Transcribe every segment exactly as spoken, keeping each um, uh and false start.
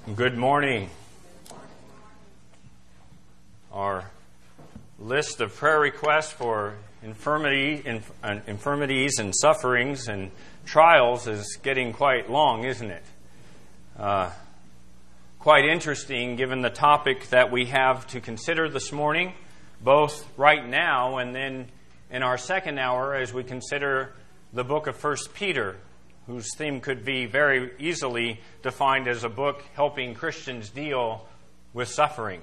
Good morning. Our list of prayer requests for infirmity, inf- uh, infirmities and sufferings and trials is getting quite long, isn't it? Uh, quite interesting given the topic that we have to consider this morning, both right now and then in our second hour as we consider the book of First Peter, whose theme could be very easily defined as a book helping Christians deal with suffering.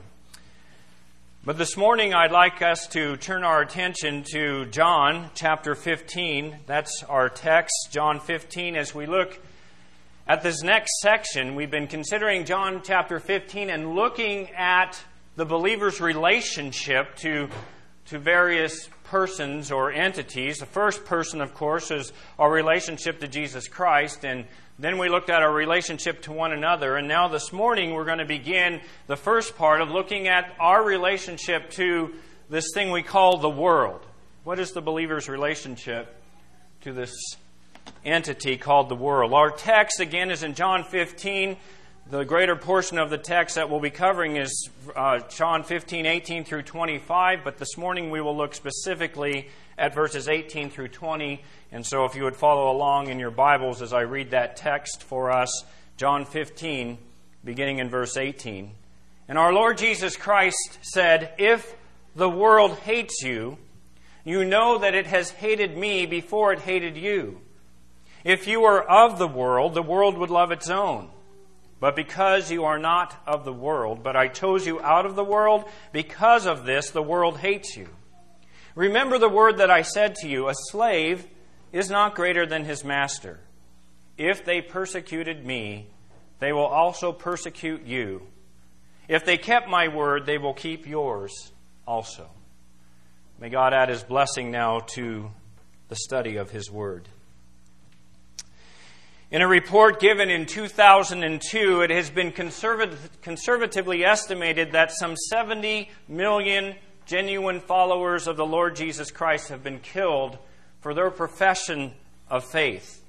But this morning I'd like us to turn our attention to John chapter fifteen. That's our text, John fifteen. As we look at this next section, we've been considering John chapter fifteen and looking at the believer's relationship to, to various persons or entities. The first person, of course, is our relationship to Jesus Christ, and then we looked at our relationship to one another. And now this morning we're going to begin the first part of looking at our relationship to this thing we call the world. What is the believer's relationship to this entity called the world? Our text, again, is in John fifteen. The greater portion of the text that we'll be covering is uh, John fifteen, eighteen through twenty-five, but this morning we will look specifically at verses eighteen through twenty. And so if you would follow along in your Bibles as I read that text for us, John fifteen, beginning in verse eighteen. And our Lord Jesus Christ said, "If the world hates you, you know that it has hated me before it hated you. If you were of the world, the world would love its own. But because you are not of the world, but I chose you out of the world, because of this the world hates you. Remember the word that I said to you, a slave is not greater than his master. If they persecuted me, they will also persecute you. If they kept my word, they will keep yours also." May God add His blessing now to the study of His word. In a report given in two thousand two, it has been conservative, conservatively estimated that some seventy million genuine followers of the Lord Jesus Christ have been killed for their profession of faith.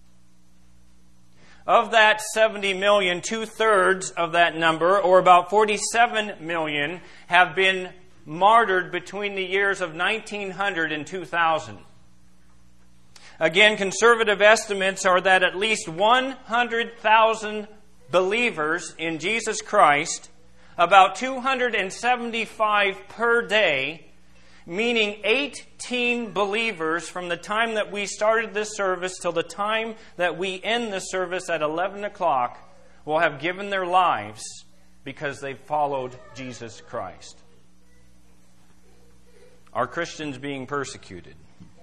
Of that seventy million, two-thirds of that number, or about forty-seven million, have been martyred between the years of nineteen hundred and two thousand. Again, conservative estimates are that at least one hundred thousand believers in Jesus Christ, about two hundred seventy-five per day, meaning eighteen believers from the time that we started this service till the time that we end the service at eleven o'clock, will have given their lives because they followed Jesus Christ. Are Christians being persecuted?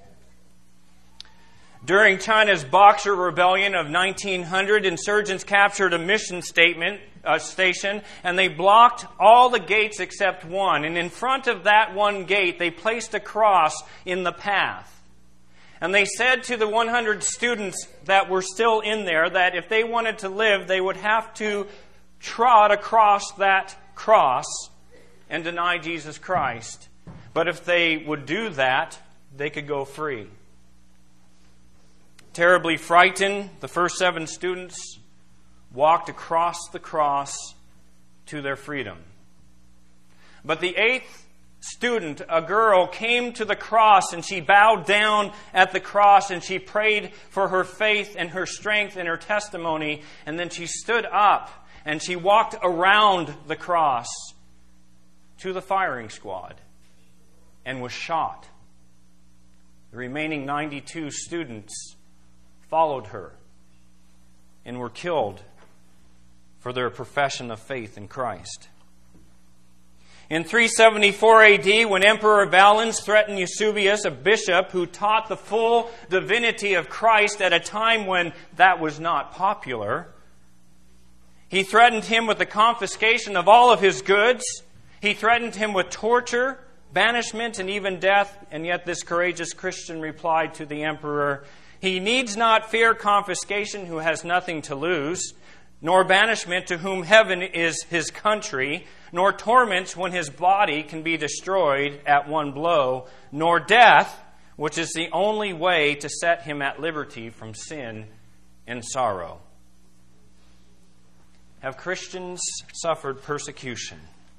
During China's Boxer Rebellion of nineteen hundred, insurgents captured a mission statement uh, station, and they blocked all the gates except one. And in front of that one gate, they placed a cross in the path. And they said to the one hundred students that were still in there that if they wanted to live, they would have to trot across that cross and deny Jesus Christ. But if they would do that, they could go free. Terribly frightened, the first seven students walked across the cross to their freedom. But the eighth student, a girl, came to the cross and she bowed down at the cross and she prayed for her faith and her strength and her testimony. And then she stood up and she walked around the cross to the firing squad and was shot. The remaining ninety-two students followed her and were killed for their profession of faith in Christ. In three seventy-four A D, when Emperor Valens threatened Eusebius, a bishop who taught the full divinity of Christ at a time when that was not popular, he threatened him with the confiscation of all of his goods. He threatened him with torture, banishment, and even death. And yet this courageous Christian replied to the emperor, "He needs not fear confiscation who has nothing to lose, nor banishment to whom heaven is his country, nor torments when his body can be destroyed at one blow, nor death, which is the only way to set him at liberty from sin and sorrow." have Christians suffered persecution?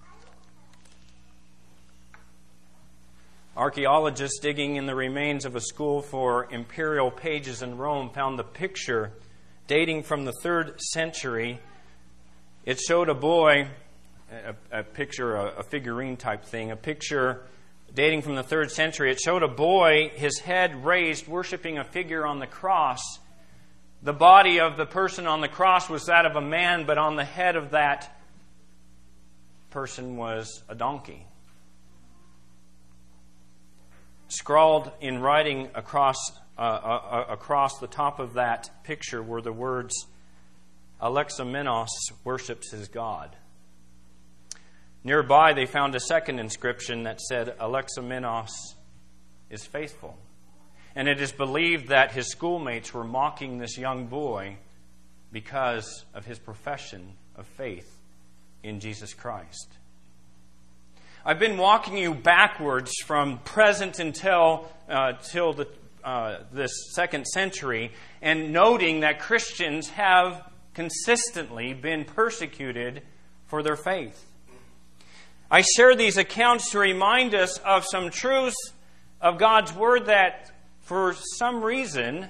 Archaeologists digging in the remains of a school for imperial pages in Rome found the picture dating from the third century. It showed a boy, a, a picture, a, a figurine type thing, a picture dating from the third century. It showed a boy, his head raised, worshiping a figure on the cross. The body of the person on the cross was that of a man, but on the head of that person was a donkey. Scrawled in writing across uh, uh, across the top of that picture were the words, "Alexamenos worships his God." Nearby, they found a second inscription that said, "Alexamenos is faithful." And it is believed that his schoolmates were mocking this young boy because of his profession of faith in Jesus Christ. I've been walking you backwards from present until uh, till the, uh, this second century, and noting that Christians have consistently been persecuted for their faith. I share these accounts to remind us of some truths of God's Word that, for some reason,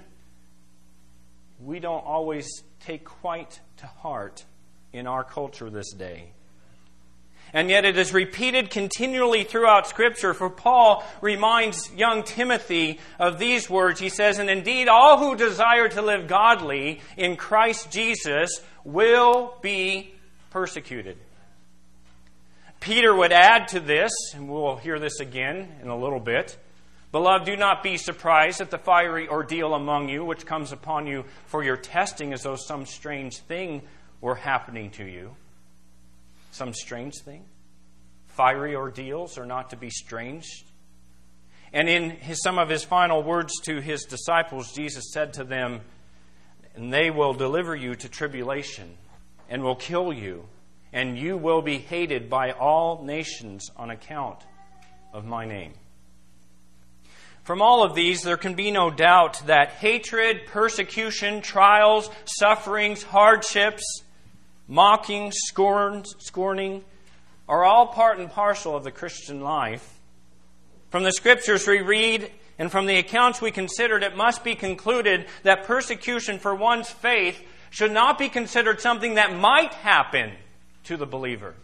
we don't always take quite to heart in our culture this day. And yet it is repeated continually throughout Scripture. For Paul reminds young Timothy of these words. He says, "And indeed all who desire to live godly in Christ Jesus will be persecuted." Peter would add to this, and we'll hear this again in a little bit, "Beloved, do not be surprised at the fiery ordeal among you, which comes upon you for your testing, as though some strange thing were happening to you." Some strange thing? Fiery ordeals are not to be strange. And in his, some of his final words to his disciples, Jesus said to them, "And they will deliver you to tribulation, and will kill you, and you will be hated by all nations on account of my name." From all of these, there can be no doubt that hatred, persecution, trials, sufferings, hardships, mocking, scorn, scorning, are all part and parcel of the Christian life. From the Scriptures we read, and from the accounts we considered, it must be concluded that persecution for one's faith should not be considered something that might happen to the believer.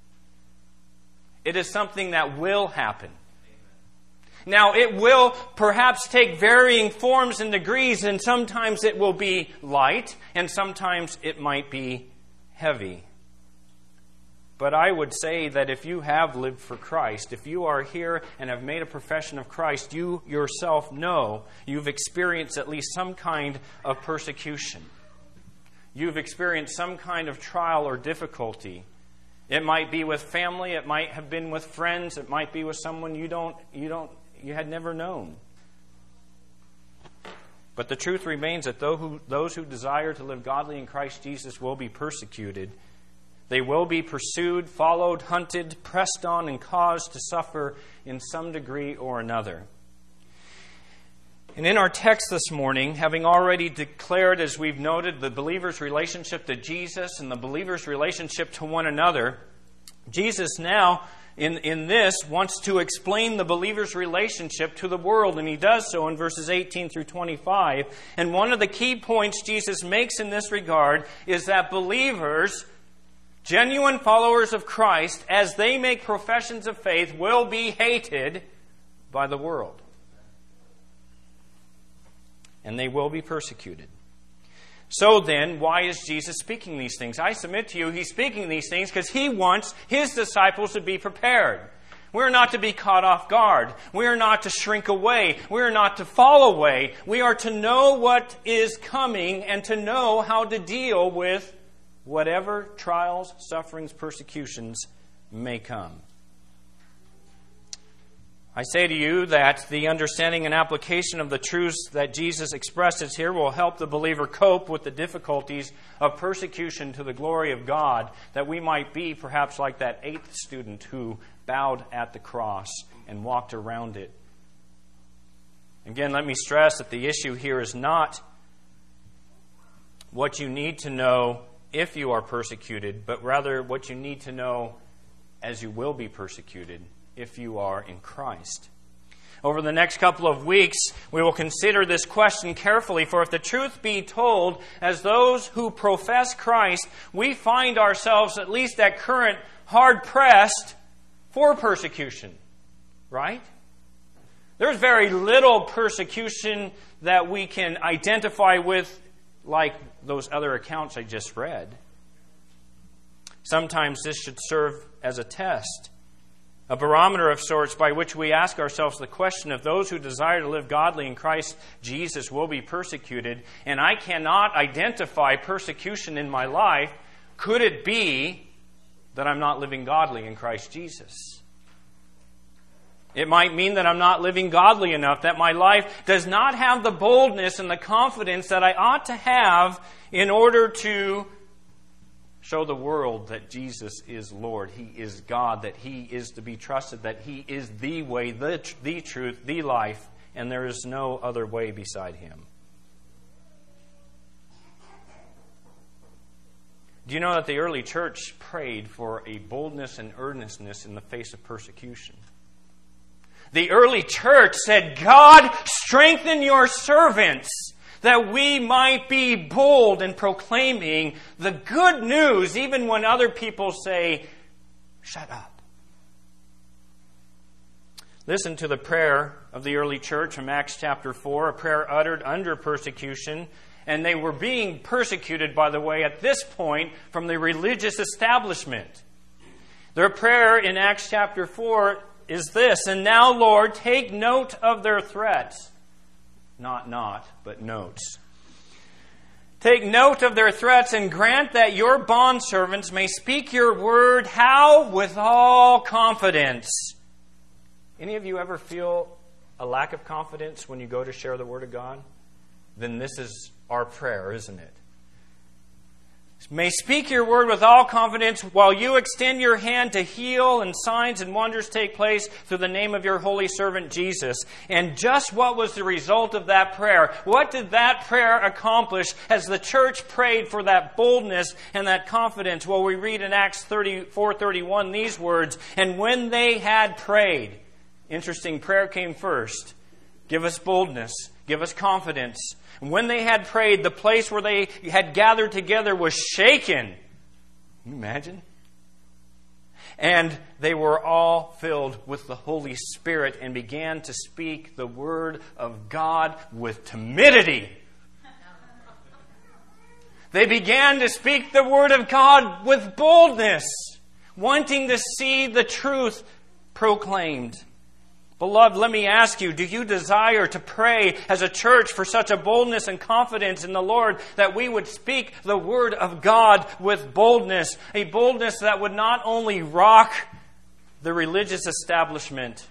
It is something that will happen. Now, it will perhaps take varying forms and degrees, and sometimes it will be light, and sometimes it might be heavy. But I would say that if you have lived for Christ, if you are here and have made a profession of Christ, you yourself know you've experienced at least some kind of persecution. You've experienced some kind of trial or difficulty. It might be with family, it might have been with friends, it might be with someone you don't you don't you had never known. But the truth remains that those who desire to live godly in Christ Jesus will be persecuted. They will be pursued, followed, hunted, pressed on, and caused to suffer in some degree or another. And in our text this morning, having already declared, as we've noted, the believer's relationship to Jesus and the believer's relationship to one another, Jesus now In, in this, wants to explain the believer's relationship to the world, and he does so in verses eighteen through twenty-five. And one of the key points Jesus makes in this regard is that believers, genuine followers of Christ, as they make professions of faith, will be hated by the world. And they will be persecuted. So then, why is Jesus speaking these things? I submit to you, He's speaking these things because He wants His disciples to be prepared. We're not to be caught off guard. We are not to shrink away. We are not to fall away. We are to know what is coming and to know how to deal with whatever trials, sufferings, persecutions may come. I say to you that the understanding and application of the truths that Jesus expresses here will help the believer cope with the difficulties of persecution to the glory of God, that we might be perhaps like that eighth student who bowed at the cross and walked around it. Again, let me stress that the issue here is not what you need to know if you are persecuted, but rather what you need to know as you will be persecuted if you are in Christ. Over the next couple of weeks, we will consider this question carefully, for if the truth be told, as those who profess Christ, we find ourselves, at least at current, hard-pressed for persecution. Right? There's very little persecution that we can identify with like those other accounts I just read. Sometimes this should serve as a test, a barometer of sorts by which we ask ourselves the question of those who desire to live godly in Christ Jesus will be persecuted, and I cannot identify persecution in my life. Could it be that I'm not living godly in Christ Jesus? It might mean that I'm not living godly enough, that my life does not have the boldness and the confidence that I ought to have in order to show the world that Jesus is Lord. He is God, that He is to be trusted, that He is the way, the, the truth, the life, and there is no other way beside Him. Do you know that the early church prayed for a boldness and earnestness in the face of persecution? The early church said, God, strengthen your servants that we might be bold in proclaiming the good news even when other people say, shut up. Listen to the prayer of the early church from Acts chapter four, a prayer uttered under persecution. And they were being persecuted, by the way, at this point from the religious establishment. Their prayer in Acts chapter four is this: and now, Lord, take note of their threats. Not not, but notes. Take note of their threats and grant that your bondservants may speak your word. How? With all confidence. Any of you ever feel a lack of confidence when you go to share the word of God? Then this is our prayer, isn't it? May speak your word with all confidence while you extend your hand to heal, and signs and wonders take place through the name of your holy servant Jesus. And just what was the result of that prayer? What did that prayer accomplish as the church prayed for that boldness and that confidence? Well, we read in Acts four thirty-one these words, and when they had prayed, interesting, prayer came first. Give us boldness. Give us confidence. When they had prayed, the place where they had gathered together was shaken. Can you imagine? And they were all filled with the Holy Spirit and began to speak the word of God with timidity. They began to speak the word of God with boldness, wanting to see the truth proclaimed. Beloved, let me ask you, do you desire to pray as a church for such a boldness and confidence in the Lord that we would speak the word of God with boldness? A boldness that would not only rock the religious establishment.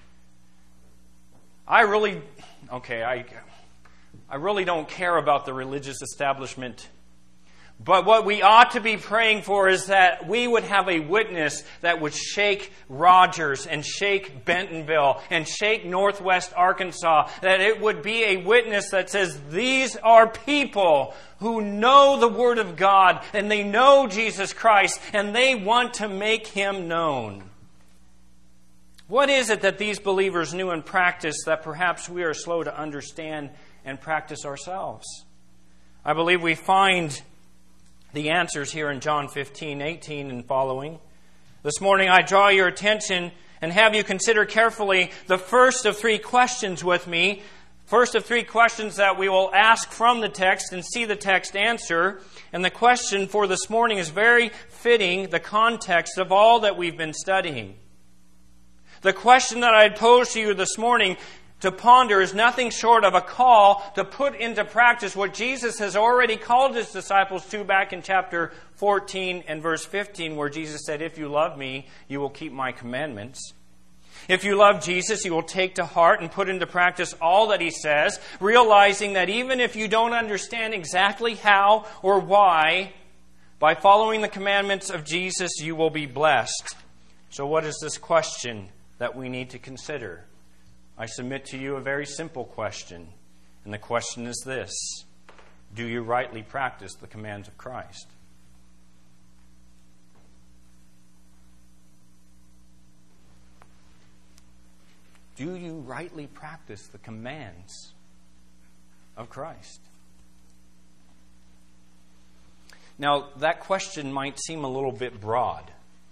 I really, okay, I, I really don't care about the religious establishment. But what we ought to be praying for is that we would have a witness that would shake Rogers and shake Bentonville and shake Northwest Arkansas. That it would be a witness that says, these are people who know the Word of God and they know Jesus Christ and they want to make Him known. What is it that these believers knew and practiced that perhaps we are slow to understand and practice ourselves? I believe we find the answers here in John fifteen, eighteen and following. This morning I draw your attention and have you consider carefully the first of three questions with me. First of three questions that we will ask from the text and see the text answer. And the question for this morning is very fitting the context of all that we've been studying. The question that I pose to you this morning to ponder is nothing short of a call to put into practice what Jesus has already called His disciples to back in chapter fourteen and verse fifteen, where Jesus said, if you love me, you will keep my commandments. If you love Jesus, you will take to heart and put into practice all that He says, realizing that even if you don't understand exactly how or why, by following the commandments of Jesus, you will be blessed. So what is this question that we need to consider? I submit to you a very simple question, and the question is this: do you rightly practice the commands of Christ? Do you rightly practice the commands of Christ? Now, that question might seem a little bit broad.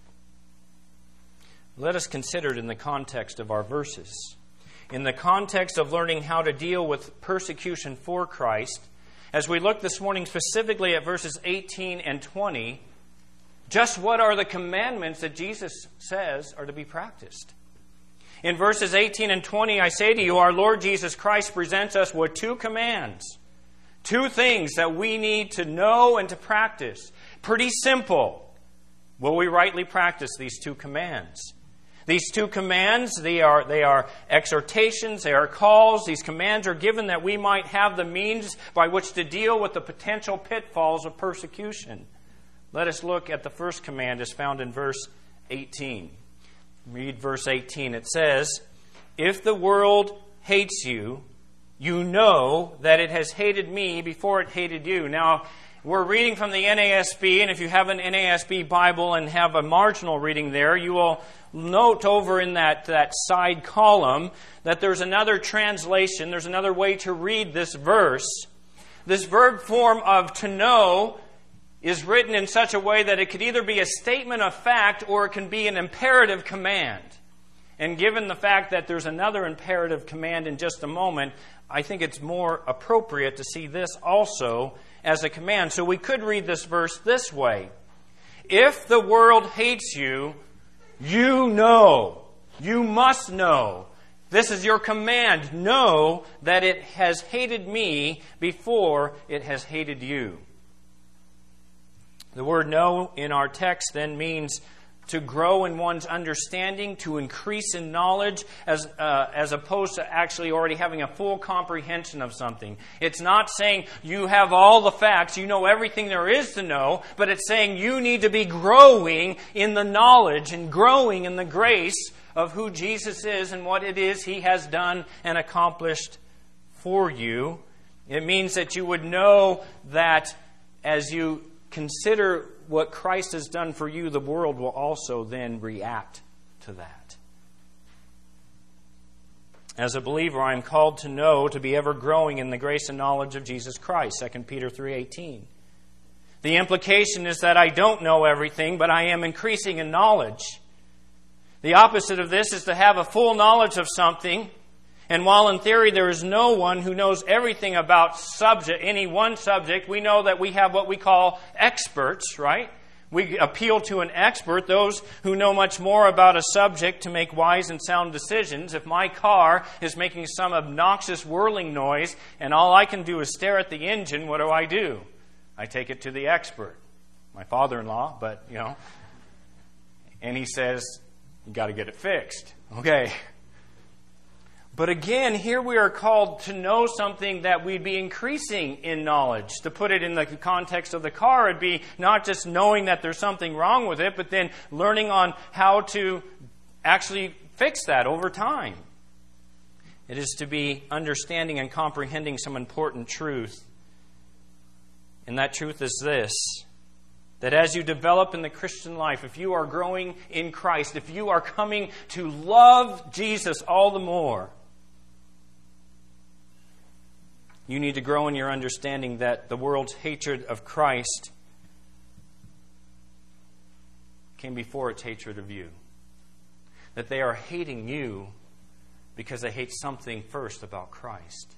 Let us consider it in the context of our verses. In the context of learning how to deal with persecution for Christ, as we look this morning specifically at verses eighteen and twenty, just what are the commandments that Jesus says are to be practiced? In verses eighteen and twenty, I say to you, our Lord Jesus Christ presents us with two commands. Two things that we need to know and to practice. Pretty simple. Will we rightly practice these two commands? These two commands, they are, they are exhortations, they are calls. These commands are given that we might have the means by which to deal with the potential pitfalls of persecution. Let us look at the first command as found in verse eighteen. Read verse eighteen. It says, if the world hates you, you know that it has hated me before it hated you. Now, we're reading from the N A S B, and if you have an N A S B Bible and have a marginal reading there, you will note over in that, that side column that there's another translation, there's another way to read this verse. This verb form of to know is written in such a way that it could either be a statement of fact or it can be an imperative command. And given the fact that there's another imperative command in just a moment, I think it's more appropriate to see this also as a command. So we could read this verse this way. If the world hates you, you know, you must know. This is your command. Know that it has hated me before it has hated you. The word know in our text then means to grow in one's understanding, to increase in knowledge, as uh, as opposed to actually already having a full comprehension of something. It's not saying you have all the facts, you know everything there is to know, but it's saying you need to be growing in the knowledge and growing in the grace of who Jesus is and what it is He has done and accomplished for you. It means that you would know that as you consider what Christ has done for you, the world will also then react to that. As a believer, I am called to know, to be ever growing in the grace and knowledge of Jesus Christ, Second Peter three eighteen. The implication is that I don't know everything, but I am increasing in knowledge. The opposite of this is to have a full knowledge of something. And while in theory there is no one who knows everything about subject, any one subject, we know that we have what we call experts, right? We appeal to an expert, those who know much more about a subject to make wise and sound decisions. If my car is making some obnoxious whirling noise and all I can do is stare at the engine, what do I do? I take it to the expert, my father-in-law, but, you know, and he says, you got to get it fixed. Okay. But again, here we are called to know something that we'd be increasing in knowledge. To put it in the context of the car, it'd be not just knowing that there's something wrong with it, but then learning on how to actually fix that over time. It is to be understanding and comprehending some important truth. And that truth is this: that as you develop in the Christian life, if you are growing in Christ, if you are coming to love Jesus all the more, you need to grow in your understanding that the world's hatred of Christ came before its hatred of you. That they are hating you because they hate something first about Christ.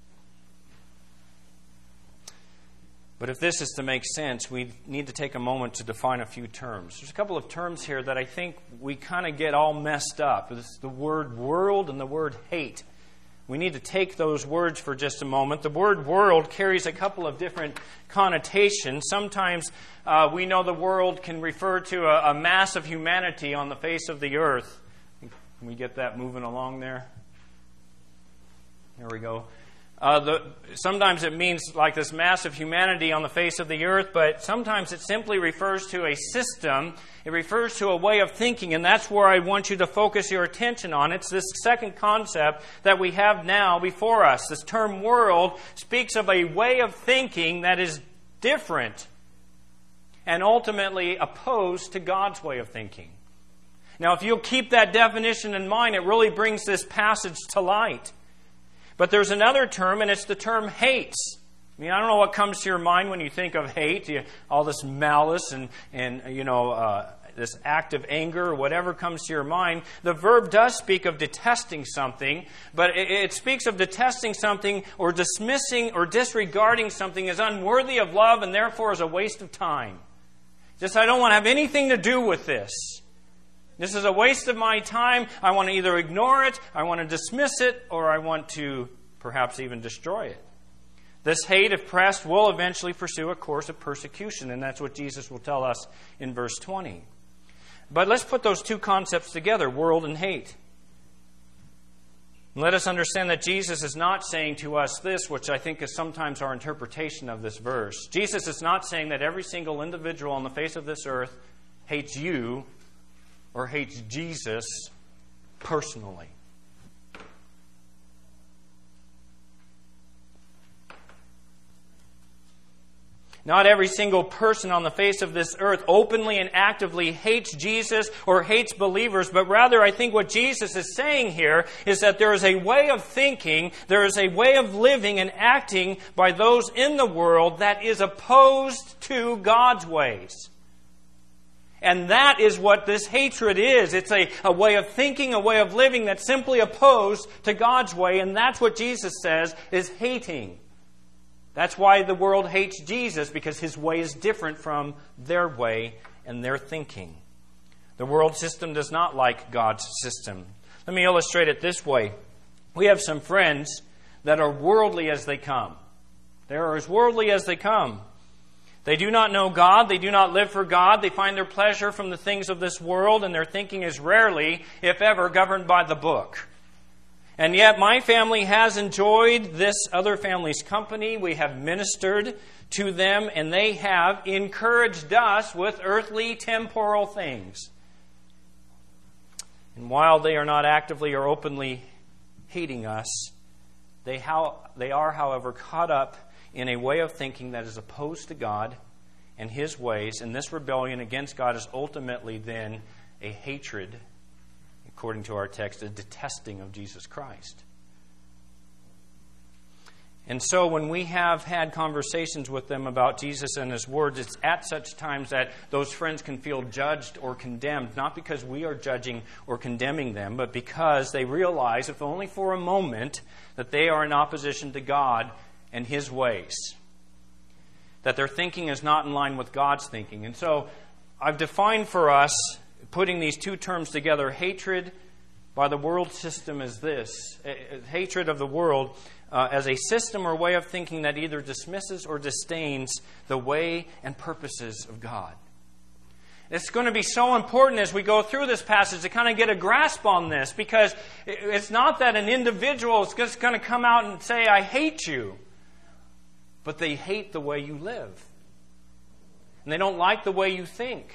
But if this is to make sense, we need to take a moment to define a few terms. There's a couple of terms here that I think we kind of get all messed up. It's the word world and the word hate. We need to take those words for just a moment. The word world carries a couple of different connotations. Sometimes uh, we know the world can refer to a, a mass of humanity on the face of the earth. Can we get that moving along there? There we go. Uh, the, sometimes it means like this mass of humanity on the face of the earth, but sometimes it simply refers to a system. It refers to a way of thinking, and that's where I want you to focus your attention on. It's this second concept that we have now before us. This term world speaks of a way of thinking that is different and ultimately opposed to God's way of thinking. Now, if you'll keep that definition in mind, it really brings this passage to light. But there's another term, and it's the term hates. I mean, I don't know what comes to your mind when you think of hate, you, all this malice and, and you know, uh, this act of anger, or whatever comes to your mind. The verb does speak of detesting something, but it, it speaks of detesting something or dismissing or disregarding something as unworthy of love and therefore as a waste of time. Just, I don't want to have anything to do with this. This is a waste of my time. I want to either ignore it, I want to dismiss it, or I want to perhaps even destroy it. This hate, if pressed, will eventually pursue a course of persecution, and that's what Jesus will tell us in verse twenty. But let's put those two concepts together, world and hate. And let us understand that Jesus is not saying to us this, which I think is sometimes our interpretation of this verse. Jesus is not saying that every single individual on the face of this earth hates you or hates Jesus personally. Not every single person on the face of this earth openly and actively hates Jesus or hates believers, but rather I think what Jesus is saying here is that there is a way of thinking, there is a way of living and acting by those in the world that is opposed to God's ways. And that is what this hatred is. It's a, a way of thinking, a way of living that's simply opposed to God's way, and that's what Jesus says is hating. That's why the world hates Jesus, because His way is different from their way and their thinking. The world system does not like God's system. Let me illustrate it this way. We have some friends that are worldly as they come. They are as worldly as they come. They do not know God. They do not live for God. They find their pleasure from the things of this world, and their thinking is rarely, if ever, governed by the book. And yet my family has enjoyed this other family's company. We have ministered to them, and they have encouraged us with earthly, temporal things. And while they are not actively or openly hating us, they, how, they are, however, caught up in a way of thinking that is opposed to God and His ways. And this rebellion against God is ultimately then a hatred, according to our text, a detesting of Jesus Christ. And so when we have had conversations with them about Jesus and His words, it's at such times that those friends can feel judged or condemned, not because we are judging or condemning them, but because they realize, if only for a moment, that they are in opposition to God and His ways. That their thinking is not in line with God's thinking. And so I've defined for us, putting these two terms together, hatred by the world system is this. Hatred of the world uh, as a system or way of thinking that either dismisses or disdains the way and purposes of God. It's going to be so important as we go through this passage to kind of get a grasp on this, because it's not that an individual is just going to come out and say, I hate you. But they hate the way you live. And they don't like the way you think.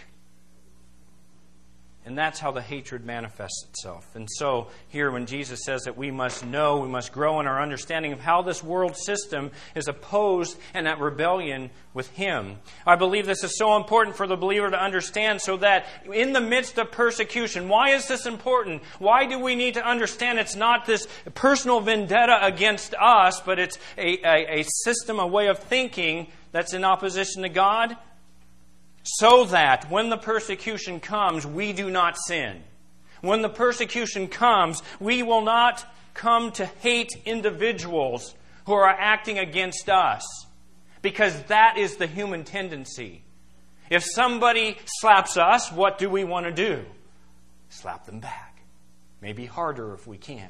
And that's how the hatred manifests itself. And so here when Jesus says that we must know, we must grow in our understanding of how this world system is opposed and at rebellion with Him. I believe this is so important for the believer to understand, so that in the midst of persecution, why is this important? Why do we need to understand it's not this personal vendetta against us, but it's a, a, a system, a way of thinking that's in opposition to God? So that when the persecution comes, we do not sin. When the persecution comes, we will not come to hate individuals who are acting against us. Because that is the human tendency. If somebody slaps us, what do we want to do? Slap them back. Maybe harder if we can.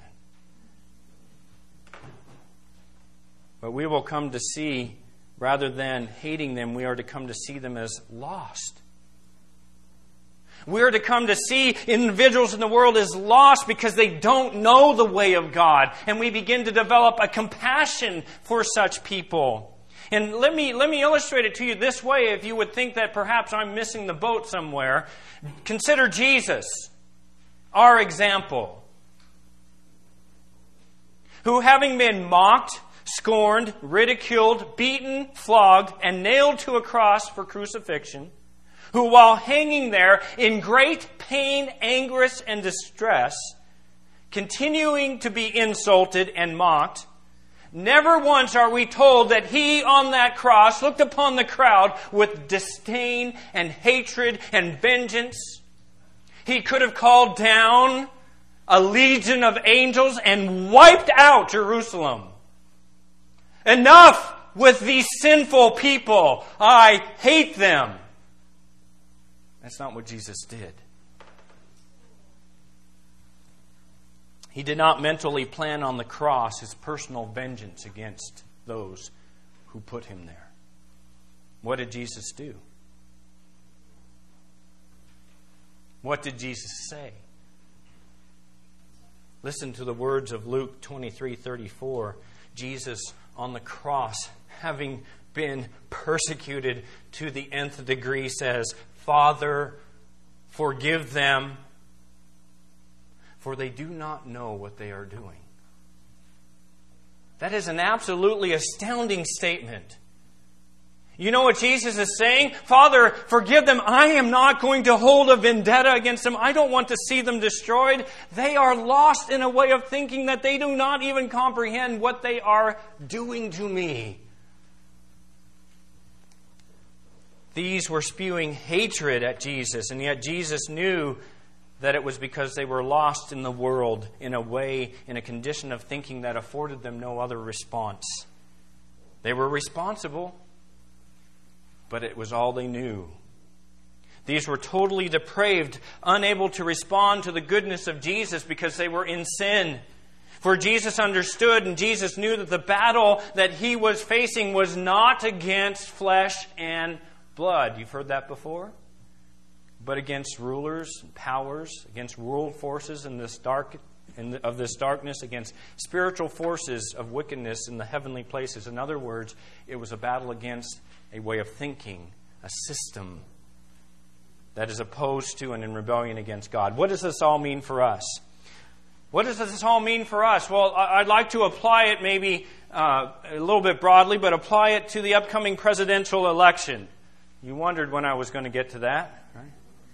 But we will come to see, rather than hating them, we are to come to see them as lost. We are to come to see individuals in the world as lost because they don't know the way of God. And we begin to develop a compassion for such people. And let me, let me illustrate it to you this way, if you would think that perhaps I'm missing the boat somewhere. Consider Jesus, our example, who, having been mocked, scorned, ridiculed, beaten, flogged, and nailed to a cross for crucifixion, who while hanging there in great pain, anguish, and distress, continuing to be insulted and mocked, never once are we told that He on that cross looked upon the crowd with disdain and hatred and vengeance. He could have called down a legion of angels and wiped out Jerusalem. Enough with these sinful people. I hate them. That's not what Jesus did. He did not mentally plan on the cross His personal vengeance against those who put Him there. What did Jesus do? What did Jesus say? Listen to the words of Luke twenty-three thirty-four. Jesus on the cross, having been persecuted to the nth degree, says, Father, forgive them, for they do not know what they are doing. That is an absolutely astounding statement. You know what Jesus is saying? Father, forgive them. I am not going to hold a vendetta against them. I don't want to see them destroyed. They are lost in a way of thinking that they do not even comprehend what they are doing to me. These were spewing hatred at Jesus, and yet Jesus knew that it was because they were lost in the world in a way, in a condition of thinking that afforded them no other response. They were responsible, but it was all they knew. These were totally depraved, unable to respond to the goodness of Jesus because they were in sin. For Jesus understood and Jesus knew that the battle that He was facing was not against flesh and blood. You've heard that before? But against rulers and powers, against world forces in this dark, in the, of this darkness, against spiritual forces of wickedness in the heavenly places. In other words, it was a battle against a way of thinking, a system that is opposed to and in rebellion against God. What does this all mean for us? What does this all mean for us? Well, I'd like to apply it maybe uh, a little bit broadly, but apply it to the upcoming presidential election. You wondered when I was going to get to that, right?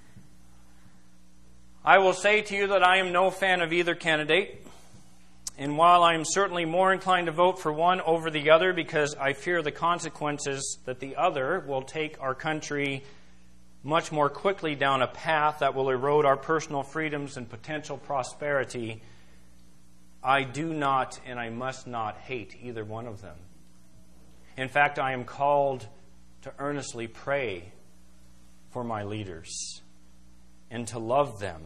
I will say to you that I am no fan of either candidate. And while I am certainly more inclined to vote for one over the other because I fear the consequences that the other will take our country much more quickly down a path that will erode our personal freedoms and potential prosperity, I do not and I must not hate either one of them. In fact, I am called to earnestly pray for my leaders and to love them.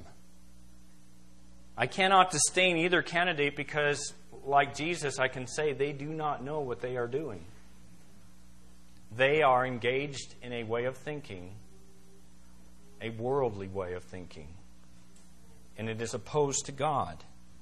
I cannot disdain either candidate because, like Jesus, I can say they do not know what they are doing. They are engaged in a way of thinking, a worldly way of thinking, and it is opposed to God.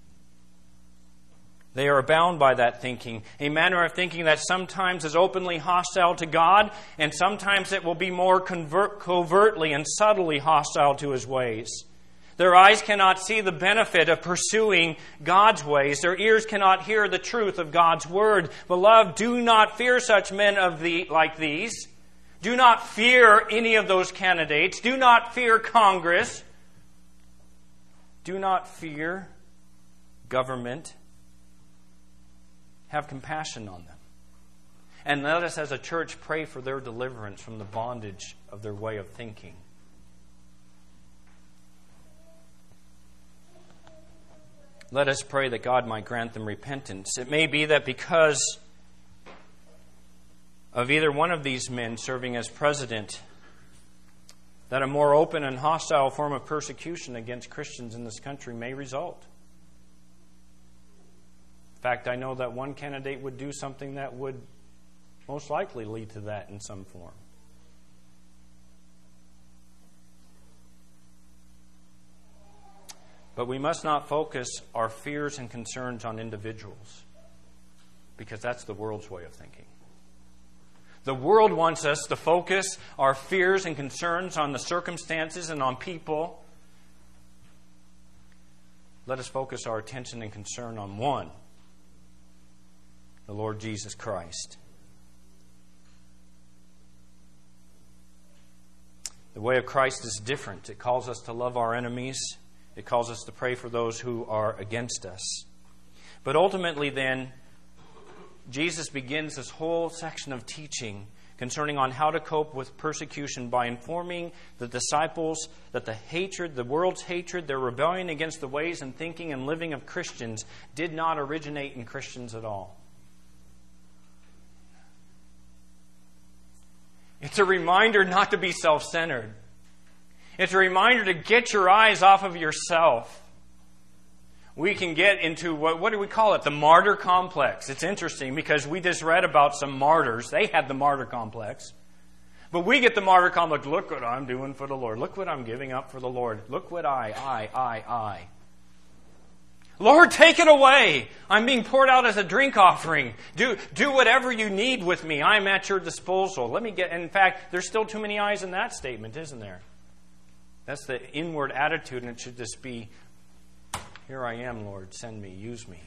They are bound by that thinking, a manner of thinking that sometimes is openly hostile to God, and sometimes it will be more convert, covertly and subtly hostile to His ways. Their eyes cannot see the benefit of pursuing God's ways. Their ears cannot hear the truth of God's word. Beloved, do not fear such men of the, like these. Do not fear any of those candidates. Do not fear Congress. Do not fear government. Have compassion on them. And let us as a church pray for their deliverance from the bondage of their way of thinking. Let us pray that God might grant them repentance. It may be that because of either one of these men serving as president, that a more open and hostile form of persecution against Christians in this country may result. In fact, I know that one candidate would do something that would most likely lead to that in some form. But we must not focus our fears and concerns on individuals, because that's the world's way of thinking. The world wants us to focus our fears and concerns on the circumstances and on people. Let us focus our attention and concern on one, the Lord Jesus Christ. The way of Christ is different. It calls us to love our enemies. It calls us to pray for those who are against us. But ultimately then, Jesus begins this whole section of teaching concerning on how to cope with persecution by informing the disciples that the hatred, the world's hatred, their rebellion against the ways and thinking and living of Christians did not originate in Christians at all. It's a reminder not to be self-centered. It's a reminder to get your eyes off of yourself. We can get into, what, what do we call it? The martyr complex. It's interesting because we just read about some martyrs. They had the martyr complex. But we get the martyr complex. Look what I'm doing for the Lord. Look what I'm giving up for the Lord. Look what I, I, I, I. Lord, take it away. I'm being poured out as a drink offering. Do, do whatever you need with me. I'm at your disposal. Let me get, in fact, there's still too many eyes in that statement, isn't there? That's the inward attitude, and it should just be, here I am, Lord, send me, use me.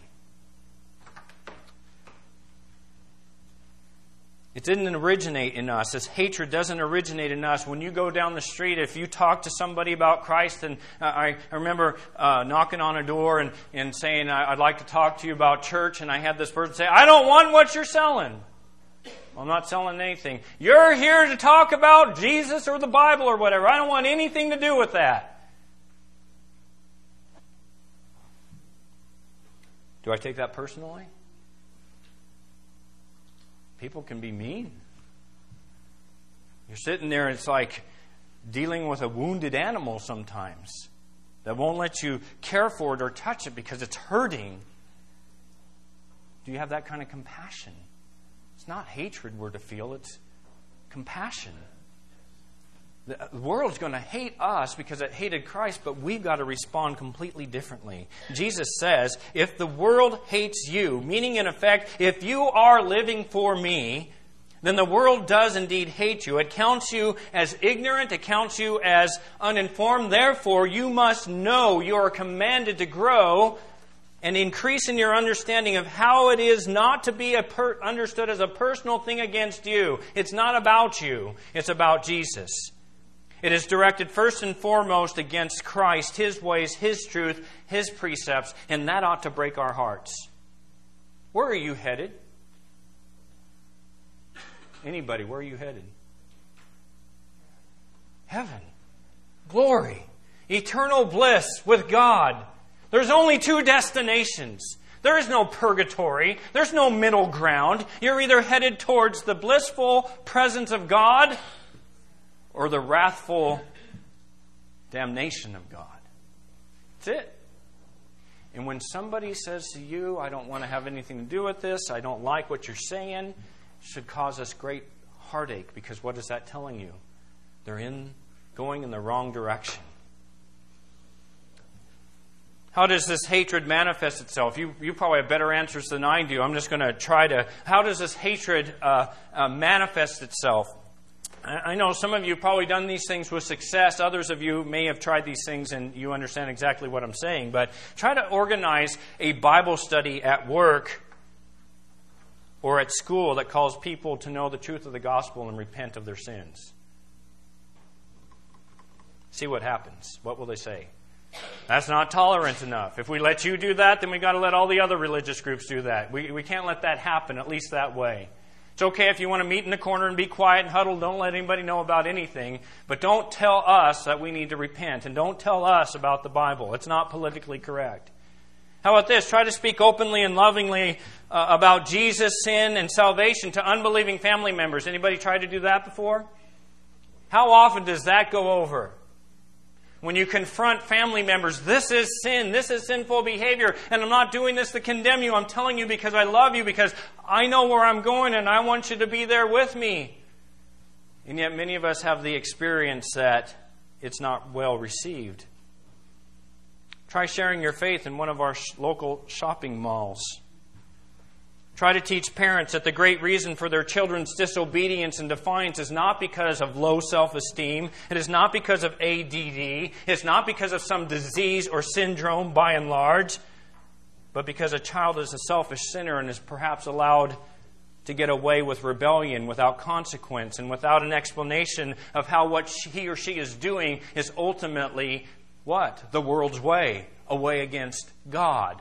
It didn't originate in us. This hatred doesn't originate in us. When you go down the street, if you talk to somebody about Christ, and uh, I, I remember uh, knocking on a door and, and saying, I'd like to talk to you about church, and I had this person say, I don't want what you're selling. Well, I'm not selling anything. You're here to talk about Jesus or the Bible or whatever. I don't want anything to do with that. Do I take that personally? People can be mean. You're sitting there and it's like dealing with a wounded animal sometimes that won't let you care for it or touch it because it's hurting. Do you have that kind of compassion? It's not hatred we're to feel, it's compassion. The world's going to hate us because it hated Christ, but we've got to respond completely differently. Jesus says, if the world hates you, meaning in effect, if you are living for me, then the world does indeed hate you. It counts you as ignorant. It counts you as uninformed. Therefore, you must know you are commanded to grow and increase in your understanding of how it is not to be a per- understood as a personal thing against you. It's not about you. It's about Jesus. It is directed first and foremost against Christ, His ways, His truth, His precepts, and that ought to break our hearts. Where are you headed? Anybody, where are you headed? Heaven. Glory. Eternal bliss with God. There's only two destinations. There is no purgatory. There's no middle ground. You're either headed towards the blissful presence of God or the wrathful damnation of God. That's it. And when somebody says to you, I don't want to have anything to do with this, I don't like what you're saying, it should cause us great heartache, because what is that telling you? They're in going in the wrong direction. How does this hatred manifest itself? You, you probably have better answers than I do. I'm just going to try to... How does this hatred uh, uh, manifest itself? I know some of you have probably done these things with success. Others of you may have tried these things and you understand exactly what I'm saying. But try to organize a Bible study at work or at school that calls people to know the truth of the gospel and repent of their sins. See what happens. What will they say? That's not tolerant enough. If we let you do that, then we've got to let all the other religious groups do that. We, we can't let that happen, at least that way. It's okay if you want to meet in the corner and be quiet and huddle. Don't let anybody know about anything. But don't tell us that we need to repent. And don't tell us about the Bible. It's not politically correct. How about this? Try to speak openly and lovingly uh, about Jesus, sin, and salvation to unbelieving family members. Anybody tried to do that before? How often does that go over? When you confront family members, this is sin, this is sinful behavior, and I'm not doing this to condemn you. I'm telling you because I love you, because I know where I'm going and I want you to be there with me. And yet many of us have the experience that it's not well received. Try sharing your faith in one of our local shopping malls. Try to teach parents that the great reason for their children's disobedience and defiance is not because of low self-esteem. It is not because of A D D. It's not because of some disease or syndrome by and large, but because a child is a selfish sinner and is perhaps allowed to get away with rebellion without consequence and without an explanation of how what he or she is doing is ultimately what? The world's way, a way against God.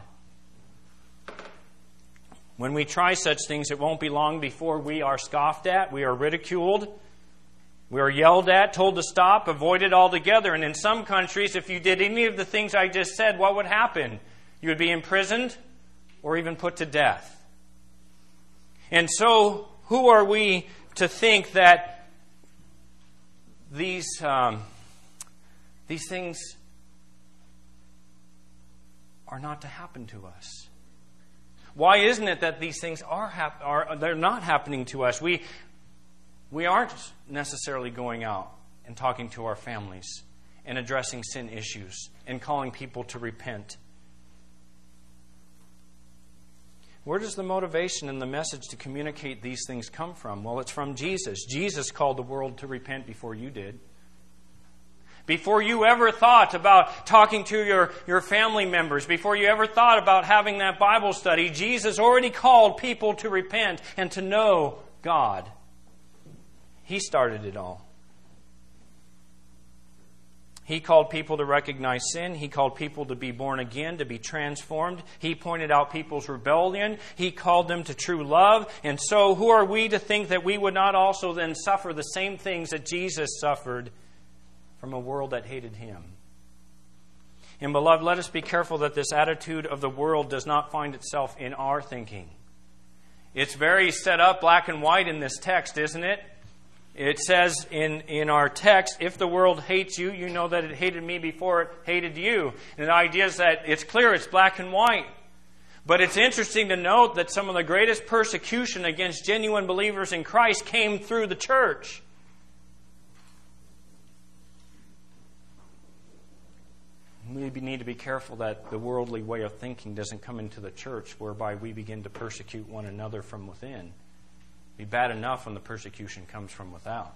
When we try such things, it won't be long before we are scoffed at, we are ridiculed, we are yelled at, told to stop, avoided altogether. And in some countries, if you did any of the things I just said, what would happen? You would be imprisoned or even put to death. And so, who are we to think that these um, these things are not to happen to us? Why isn't it that these things are hap- are they're not happening to us? We we aren't necessarily going out and talking to our families and addressing sin issues and calling people to repent. Where does the motivation and the message to communicate these things come from? Well, it's from Jesus. Jesus called the world to repent before you did. Before you ever thought about talking to your, your family members, before you ever thought about having that Bible study, Jesus already called people to repent and to know God. He started it all. He called people to recognize sin. He called people to be born again, to be transformed. He pointed out people's rebellion. He called them to true love. And so who are we to think that we would not also then suffer the same things that Jesus suffered from a world that hated Him? And beloved, let us be careful that this attitude of the world does not find itself in our thinking. It's very set up black and white in this text, isn't it? It says in, in our text, if the world hates you, you know that it hated me before it hated you. And the idea is that it's clear, it's black and white. But it's interesting to note that some of the greatest persecution against genuine believers in Christ came through the church. We need to be careful that the worldly way of thinking doesn't come into the church, whereby we begin to persecute one another from within. It'd be bad enough when the persecution comes from without.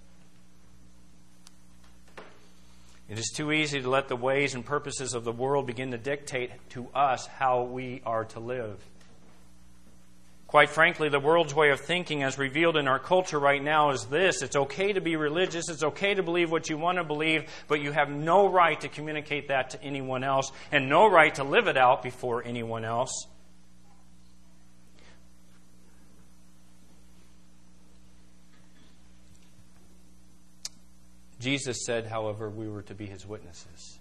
It is too easy to let the ways and purposes of the world begin to dictate to us how we are to live. Quite frankly, the world's way of thinking as revealed in our culture right now is this. It's okay to be religious. It's okay to believe what you want to believe, but you have no right to communicate that to anyone else and no right to live it out before anyone else. Jesus said, however, we were to be His witnesses.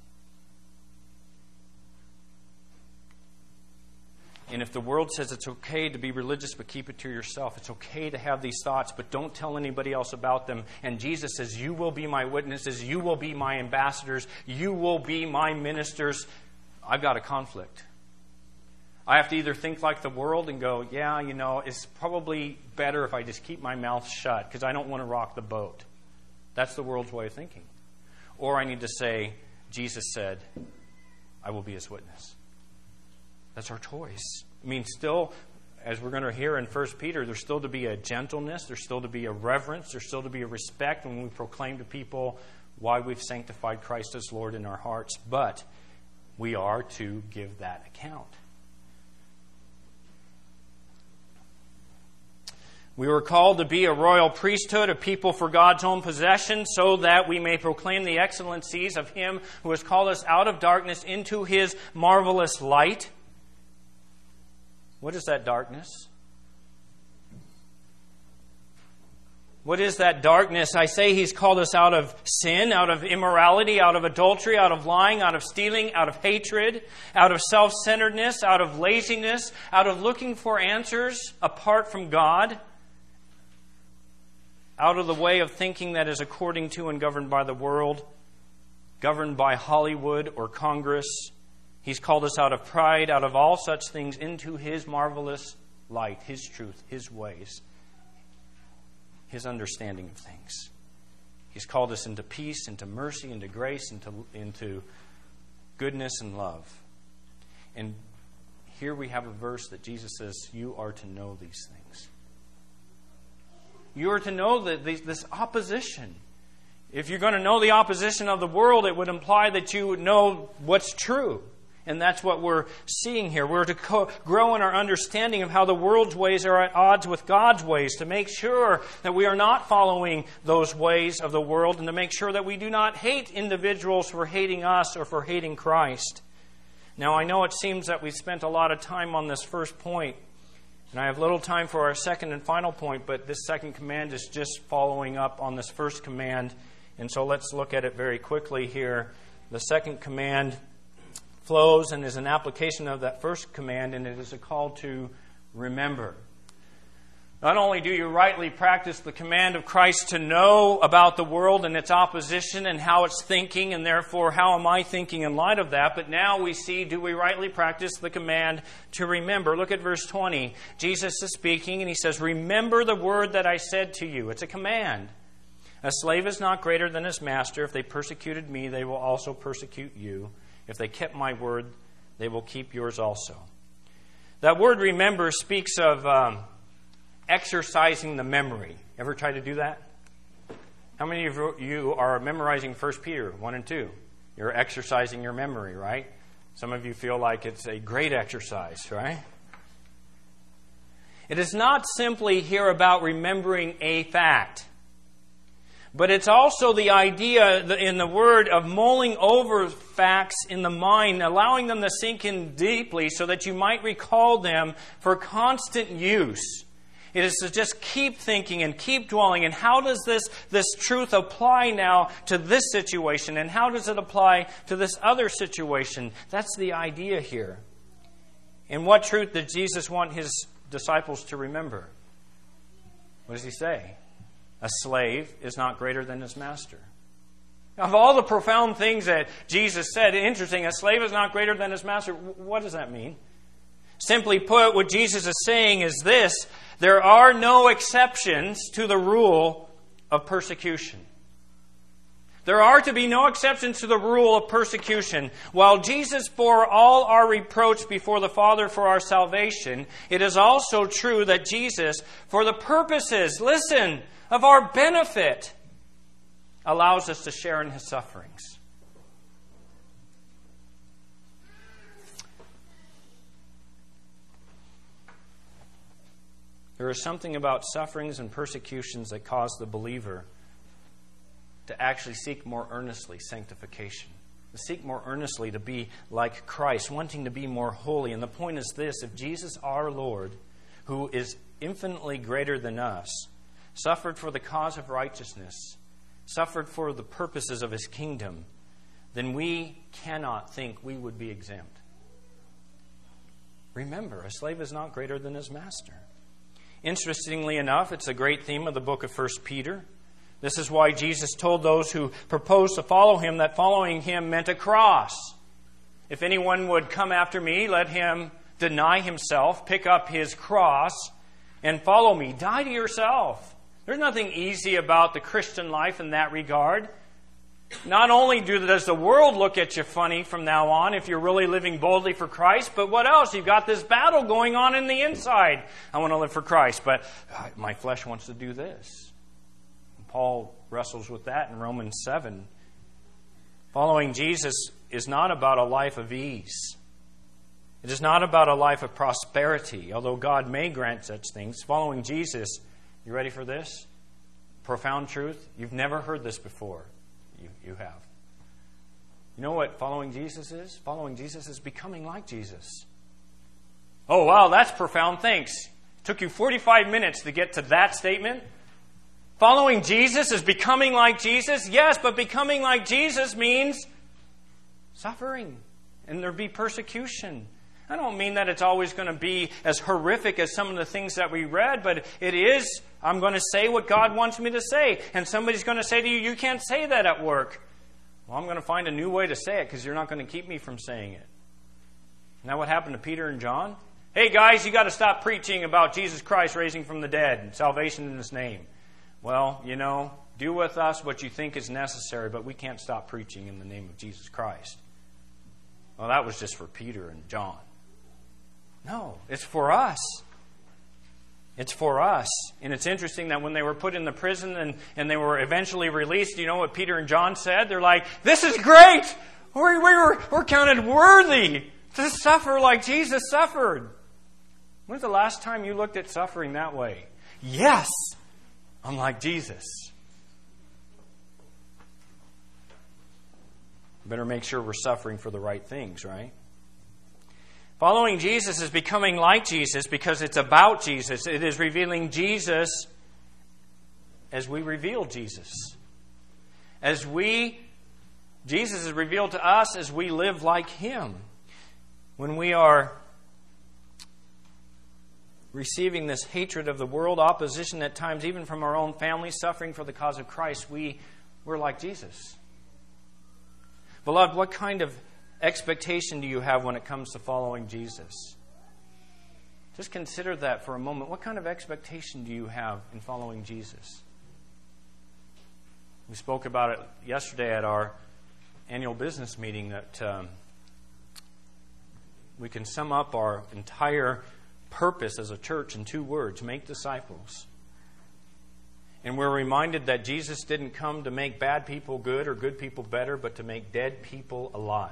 And if the world says it's okay to be religious but keep it to yourself, it's okay to have these thoughts but don't tell anybody else about them, and Jesus says, you will be my witnesses, you will be my ambassadors, you will be my ministers, I've got a conflict. I have to either think like the world and go, yeah, you know, it's probably better if I just keep my mouth shut because I don't want to rock the boat. That's the world's way of thinking. Or I need to say, Jesus said, I will be His witness. That's our choice. I mean, still, as we're going to hear in First Peter, there's still to be a gentleness, there's still to be a reverence, there's still to be a respect when we proclaim to people why we've sanctified Christ as Lord in our hearts. But we are to give that account. We were called to be a royal priesthood, a people for God's own possession, so that we may proclaim the excellencies of Him who has called us out of darkness into His marvelous light. What is that darkness? What is that darkness? I say He's called us out of sin, out of immorality, out of adultery, out of lying, out of stealing, out of hatred, out of self-centeredness, out of laziness, out of looking for answers apart from God, out of the way of thinking that is according to and governed by the world, governed by Hollywood or Congress. He's called us out of pride, out of all such things, into His marvelous light, His truth, His ways, His understanding of things. He's called us into peace, into mercy, into grace, into, into goodness and love. And here we have a verse that Jesus says, you are to know these things. You are to know that this opposition. If you're going to know the opposition of the world, it would imply that you would know what's true. And that's what we're seeing here. We're to co- grow in our understanding of how the world's ways are at odds with God's ways, to make sure that we are not following those ways of the world, and to make sure that we do not hate individuals for hating us or for hating Christ. Now, I know it seems that we spent a lot of time on this first point, and I have little time for our second and final point, but this second command is just following up on this first command. And so let's look at it very quickly here. The second command flows and is an application of that first command, and it is a call to remember. Not only do you rightly practice the command of Christ to know about the world and its opposition and how it's thinking, and therefore how am I thinking in light of that, but now we see, do we rightly practice the command to remember? Look at verse twenty. Jesus is speaking, and he says, "Remember the word that I said to you." It's a command. "A slave is not greater than his master. If they persecuted me, they will also persecute you. If they kept my word, they will keep yours also." That word remember speaks of um, exercising the memory. Ever try to do that? How many of you are memorizing First Peter one and two? You're exercising your memory, right? Some of you feel like it's a great exercise, right? It is not simply here about remembering a fact. But it's also the idea in the word of mulling over facts in the mind, allowing them to sink in deeply so that you might recall them for constant use. It is to just keep thinking and keep dwelling. And how does this, this truth apply now to this situation? And how does it apply to this other situation? That's the idea here. And what truth did Jesus want his disciples to remember? What does he say? A slave is not greater than his master. Of all the profound things that Jesus said, interesting, a slave is not greater than his master. What does that mean? Simply put, what Jesus is saying is this: there are no exceptions to the rule of persecution. There are to be no exceptions to the rule of persecution. While Jesus bore all our reproach before the Father for our salvation, it is also true that Jesus, for the purposes, listen, of our benefit, allows us to share in his sufferings. There is something about sufferings and persecutions that cause the believer to actually seek more earnestly sanctification, to seek more earnestly to be like Christ, wanting to be more holy. And the point is this: if Jesus our Lord, who is infinitely greater than us, suffered for the cause of righteousness, suffered for the purposes of his kingdom, then we cannot think we would be exempt. Remember, a slave is not greater than his master. Interestingly enough, it's a great theme of the book of First Peter. This is why Jesus told those who proposed to follow him that following him meant a cross. If anyone would come after me, let him deny himself, pick up his cross, and follow me. Die to yourself. There's nothing easy about the Christian life in that regard. Not only does the world look at you funny from now on if you're really living boldly for Christ, but what else? You've got this battle going on in the inside. I want to live for Christ, but my flesh wants to do this. Paul wrestles with that in Romans seven. Following Jesus is not about a life of ease. It is not about a life of prosperity, although God may grant such things. Following Jesus, you ready for this? Profound truth. You've never heard this before. You, you have. You know what following Jesus is? Following Jesus is becoming like Jesus. Oh, wow, that's profound. Thanks. Took you forty-five minutes to get to that statement. Following Jesus is becoming like Jesus? Yes, but becoming like Jesus means suffering. And there'll be persecution. I don't mean that it's always going to be as horrific as some of the things that we read, but it is. I'm going to say what God wants me to say. And somebody's going to say to you, you can't say that at work. Well, I'm going to find a new way to say it because you're not going to keep me from saying it. Isn't that what happened to Peter and John? Hey guys, you got to stop preaching about Jesus Christ raising from the dead and salvation in his name. Well, you know, do with us what you think is necessary, but we can't stop preaching in the name of Jesus Christ. Well, that was just for Peter and John. No, it's for us. It's for us. And it's interesting that when they were put in the prison and, and they were eventually released, you know what Peter and John said? They're like, this is great! We, we were, we're counted worthy To suffer like Jesus suffered. When's the last time you looked at suffering that way? Yes, I'm like Jesus. Better make sure we're suffering for the right things, right? Following Jesus is becoming like Jesus because it's about Jesus. It is revealing Jesus as we reveal Jesus. As we, Jesus is revealed to us as we live like Him. When we are receiving this hatred of the world, opposition at times even from our own family, suffering for the cause of Christ, we, we're like Jesus. Beloved, what kind of expectation do you have when it comes to following Jesus? Just consider that for a moment. What kind of expectation do you have in following Jesus? We spoke about it yesterday at our annual business meeting that um, we can sum up our entire purpose as a church in two words: make disciples. And we're reminded that Jesus didn't come to make bad people good or good people better, but to make dead people alive.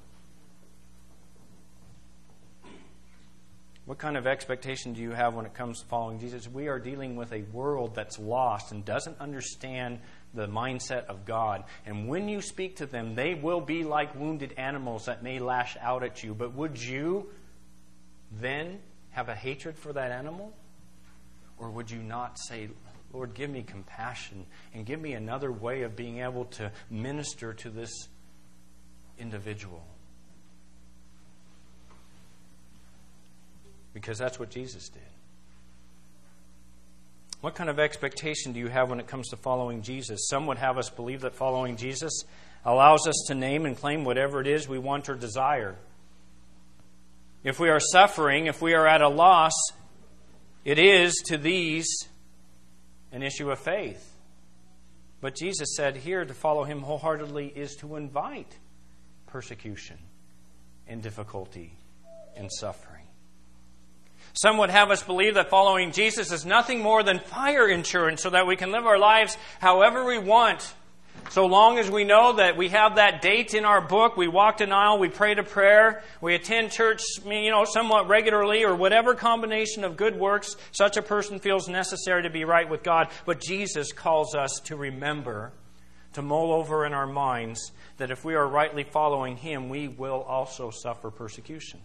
What kind of expectation do you have when it comes to following Jesus? We are dealing with a world that's lost and doesn't understand the mindset of God. And when you speak to them, they will be like wounded animals that may lash out at you. But would you then have a hatred for that animal? Or would you not say, Lord, give me compassion and give me another way of being able to minister to this individual? Because that's what Jesus did. What kind of expectation do you have when it comes to following Jesus? Some would have us believe that following Jesus allows us to name and claim whatever it is we want or desire. If we are suffering, if we are at a loss, it is to these an issue of faith. But Jesus said here to follow Him wholeheartedly is to invite persecution and difficulty and suffering. Some would have us believe that following Jesus is nothing more than fire insurance so that we can live our lives however we want. So long as we know that we have that date in our book, we walked an aisle, we prayed a prayer, we attend church, you know, somewhat regularly, or whatever combination of good works such a person feels necessary to be right with God. But Jesus calls us to remember, to mull over in our minds, that if we are rightly following Him, we will also suffer persecution.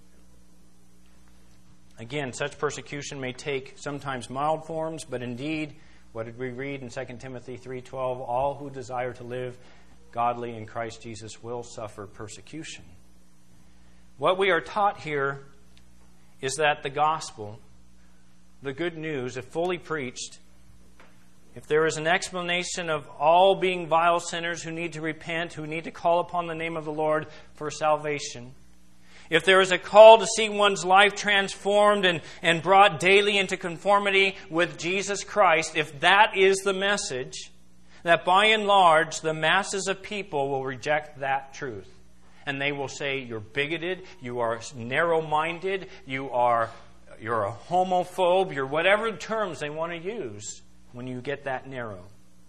Again, such persecution may take sometimes mild forms, but indeed, what did we read in Second Timothy three twelve? All who desire to live godly in Christ Jesus will suffer persecution. What we are taught here is that the gospel, the good news, if fully preached, if there is an explanation of all being vile sinners who need to repent, who need to call upon the name of the Lord for salvation, if there is a call to see one's life transformed and, and brought daily into conformity with Jesus Christ, if that is the message, that by and large the masses of people will reject that truth. And they will say, you're bigoted, you are narrow-minded, you are you're a homophobe, you're whatever terms they want to use when you get that narrow.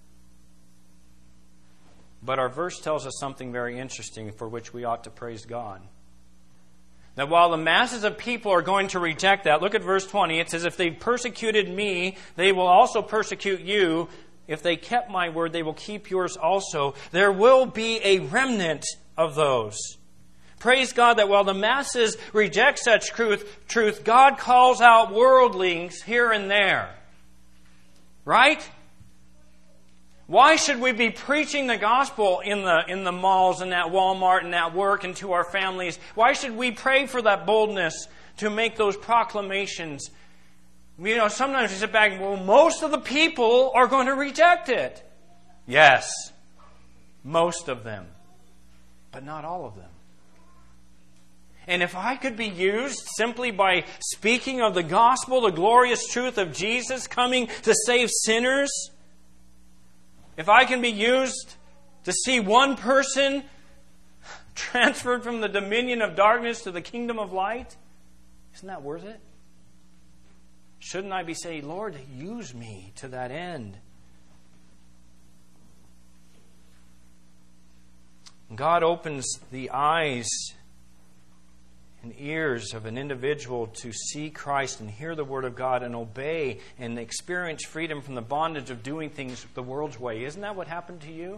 But our verse tells us something very interesting for which we ought to praise God. That while the masses of people are going to reject that, look at verse twenty. It says, if they persecuted me, they will also persecute you. If they kept my word, they will keep yours also. There will be a remnant of those. Praise God that while the masses reject such truth, truth, God calls out worldlings here and there. Right? Why should we be preaching the gospel in the in the malls and at Walmart and at work and to our families? Why should we pray for that boldness to make those proclamations? You know, sometimes we sit back and, well, most of the people are going to reject it. Yes, most of them, but not all of them. And if I could be used simply by speaking of the gospel, the glorious truth of Jesus coming to save sinners, if I can be used to see one person transferred from the dominion of darkness to the kingdom of light, isn't that worth it? Shouldn't I be saying, Lord, use me to that end? God opens the eyes and ears of an individual to see Christ and hear the Word of God and obey and experience freedom from the bondage of doing things the world's way. Isn't that what happened to you?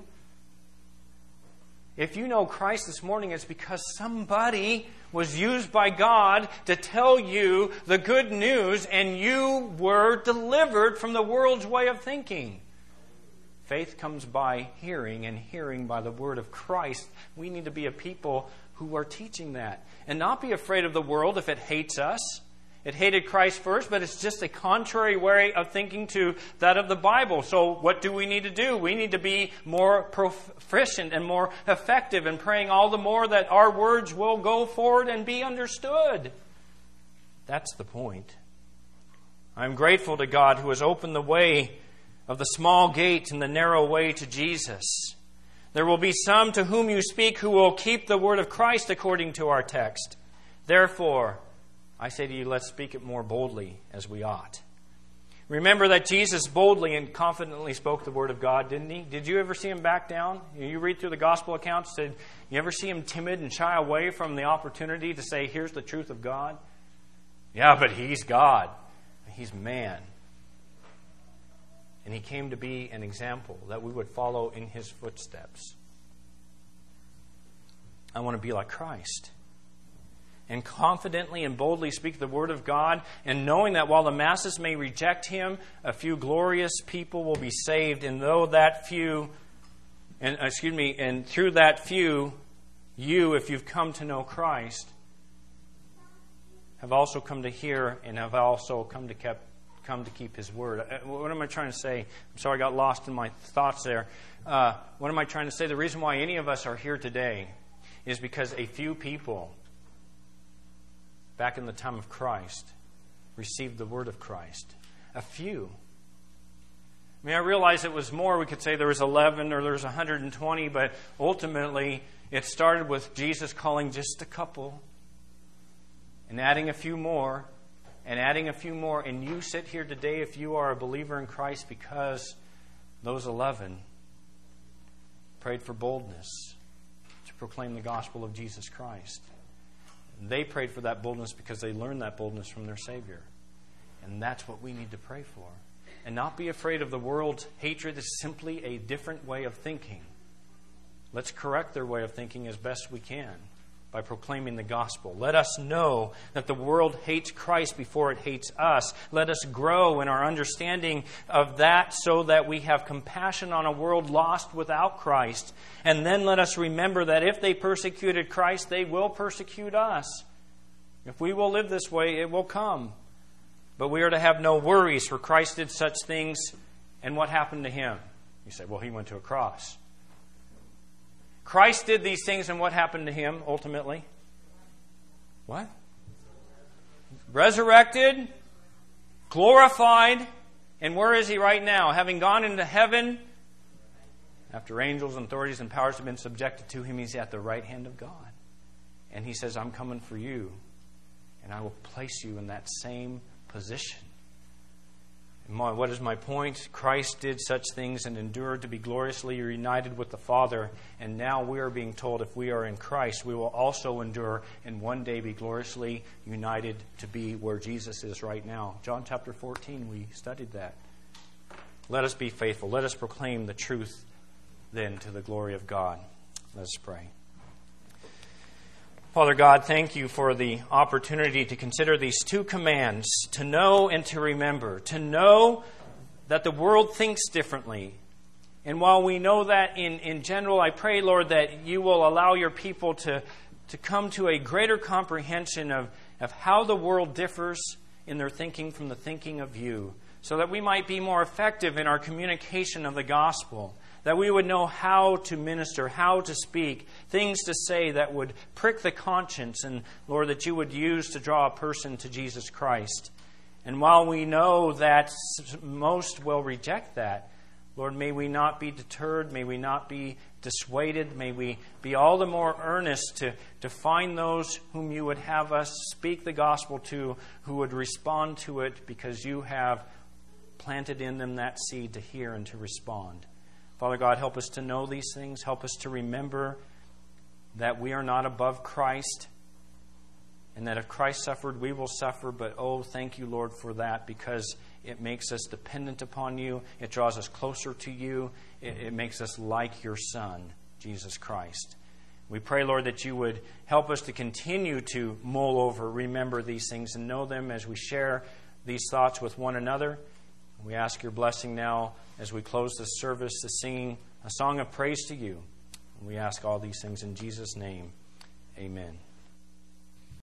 If you know Christ this morning, it's because somebody was used by God to tell you the good news and you were delivered from the world's way of thinking. Faith comes by hearing, and hearing by the word of Christ. We need to be a people who are teaching that. And not be afraid of the world if it hates us. It hated Christ first, but it's just a contrary way of thinking to that of the Bible. So what do we need to do? We need to be more proficient and more effective in praying all the more that our words will go forward and be understood. That's the point. I'm grateful to God who has opened the way of the small gate and the narrow way to Jesus. There will be some to whom you speak who will keep the word of Christ according to our text. Therefore, I say to you, let's speak it more boldly as we ought. Remember that Jesus boldly and confidently spoke the word of God, didn't he? Did you ever see him back down? You read through the gospel accounts, did you ever see him timid and shy away from the opportunity to say, here's the truth of God? Yeah, but he's God. He's man. And he came to be an example that we would follow in his footsteps. I want to be like Christ. And confidently and boldly speak the word of God, and knowing that while the masses may reject him, a few glorious people will be saved. And though that few, and excuse me, and through that few, you, if you've come to know Christ, have also come to hear and have also come to keep, come to keep his word. What am I trying to say? I'm sorry, I got lost in my thoughts there. Uh, what am I trying to say? The reason why any of us are here today is because a few people back in the time of Christ received the word of Christ. A few. I mean, I realize it was more. We could say there was eleven or there was one hundred twenty, but ultimately it started with Jesus calling just a couple and adding a few more and adding a few more. And you sit here today if you are a believer in Christ because those eleven prayed for boldness to proclaim the gospel of Jesus Christ. They prayed for that boldness because they learned that boldness from their Savior. And that's what we need to pray for. And not be afraid of the world's hatred. It's simply a different way of thinking. Let's correct their way of thinking as best we can by proclaiming the gospel. Let us know that the world hates Christ before it hates us. Let us grow in our understanding of that so that we have compassion on a world lost without Christ. And then let us remember that if they persecuted Christ, they will persecute us. If we will live this way, it will come. But we are to have no worries, for Christ did such things. And what happened to him? You say, well, he went to a cross. Christ did these things, and what happened to him ultimately? What? Resurrected, glorified, and where is he right now? Having gone into heaven, after angels and authorities and powers have been subjected to him, he's at the right hand of God. And he says, I'm coming for you, and I will place you in that same position. And my, what is my point? Christ did such things and endured to be gloriously united with the Father. And now we are being told if we are in Christ, we will also endure and one day be gloriously united to be where Jesus is right now. John chapter fourteen, we studied that. Let us be faithful. Let us proclaim the truth then to the glory of God. Let us pray. Father God, thank you for the opportunity to consider these two commands, to know and to remember. To know that the world thinks differently. And while we know that in, in general, I pray, Lord, that you will allow your people to, to come to a greater comprehension of, of how the world differs in their thinking from the thinking of you, so that we might be more effective in our communication of the gospel. That we would know how to minister, how to speak, things to say that would prick the conscience, and Lord, that you would use to draw a person to Jesus Christ. And while we know that most will reject that, Lord, may we not be deterred, may we not be dissuaded, may we be all the more earnest to, to find those whom you would have us speak the gospel to, who would respond to it because you have planted in them that seed to hear and to respond. Father God, help us to know these things. Help us to remember that we are not above Christ and that if Christ suffered, we will suffer. But oh, thank you, Lord, for that, because it makes us dependent upon you. It draws us closer to you. It, it makes us like your Son, Jesus Christ. We pray, Lord, that you would help us to continue to mull over, remember these things, and know them as we share these thoughts with one another. We ask your blessing now as we close this service to singing a song of praise to you. We ask all these things in Jesus' name. Amen.